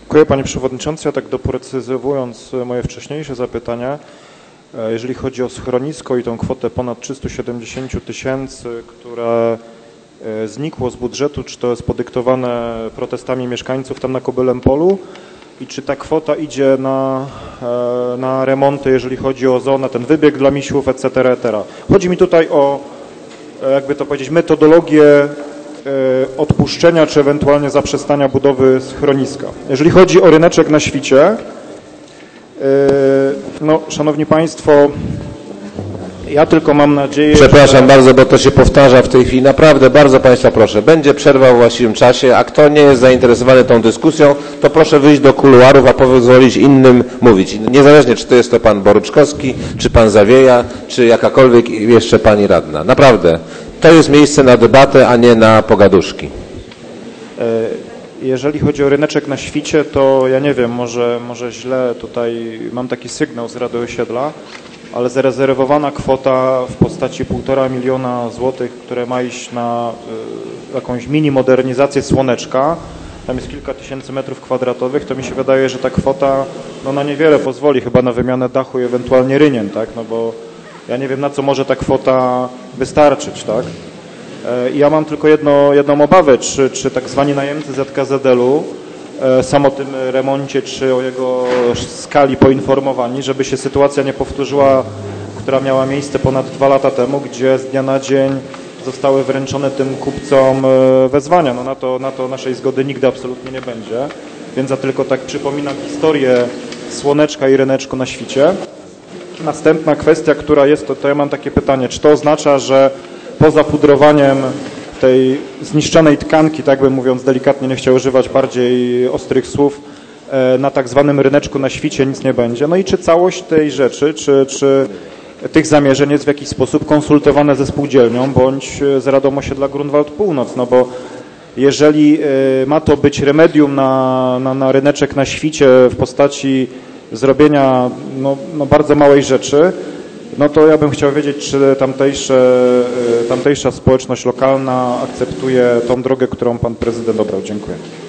Dziękuję Panie Przewodniczący. Ja tak doprecyzowując moje wcześniejsze zapytania, jeżeli chodzi o schronisko i tą kwotę ponad 370 000, które znikło z budżetu, czy to jest podyktowane protestami mieszkańców tam na Kobylem Polu i czy ta kwota idzie na remonty, jeżeli chodzi o zonę, ten wybieg dla misiów, etc., etc. Chodzi mi tutaj o, jakby to powiedzieć, metodologię odpuszczenia, czy ewentualnie zaprzestania budowy schroniska. Jeżeli chodzi o ryneczek na Świcie, no, Szanowni Państwo, ja tylko mam nadzieję... Przepraszam bardzo, bo to się powtarza w tej chwili. Naprawdę, bardzo Państwa proszę, będzie przerwa w właściwym czasie, a kto nie jest zainteresowany tą dyskusją, to proszę wyjść do kuluarów, a pozwolić innym mówić. Niezależnie, czy to jest to Pan Boryczkowski, czy Pan Zawieja, czy jakakolwiek jeszcze Pani Radna. Naprawdę, to jest miejsce na debatę, a nie na pogaduszki. Jeżeli chodzi o ryneczek na Świcie, to ja nie wiem, może źle tutaj mam taki sygnał z Rady Osiedla, ale zarezerwowana kwota w postaci 1,5 miliona złotych, które ma iść na jakąś mini modernizację Słoneczka, tam jest kilka tysięcy metrów kwadratowych, to mi się wydaje, że ta kwota no, na niewiele pozwoli, chyba na wymianę dachu i ewentualnie rynien, tak? No bo ja nie wiem, na co może ta kwota wystarczyć, tak? I ja mam tylko jedną obawę, czy tak zwani najemcy ZKZL-u sam o tym remoncie, czy o jego skali poinformowani, żeby się sytuacja nie powtórzyła, która miała miejsce ponad 2 lata temu, gdzie z dnia na dzień zostały wręczone tym kupcom wezwania. No na to naszej zgody nigdy absolutnie nie będzie, więc ja tylko tak przypominam historię Słoneczka i ryneczku na Świcie. Następna kwestia, która jest, to ja mam takie pytanie, czy to oznacza, że poza pudrowaniem tej zniszczonej tkanki, tak bym mówiąc delikatnie, nie chciał używać bardziej ostrych słów, na tak zwanym ryneczku na Świcie nic nie będzie. No i czy całość tej rzeczy, czy tych zamierzeń jest w jakiś sposób konsultowane ze spółdzielnią, bądź z Radą Osiedla Grunwald Północ, no bo jeżeli ma to być remedium na ryneczek na Świcie w postaci zrobienia no bardzo małej rzeczy, no to ja bym chciał wiedzieć, czy tamtejsza społeczność lokalna akceptuje tą drogę, którą Pan Prezydent obrał. Dziękuję.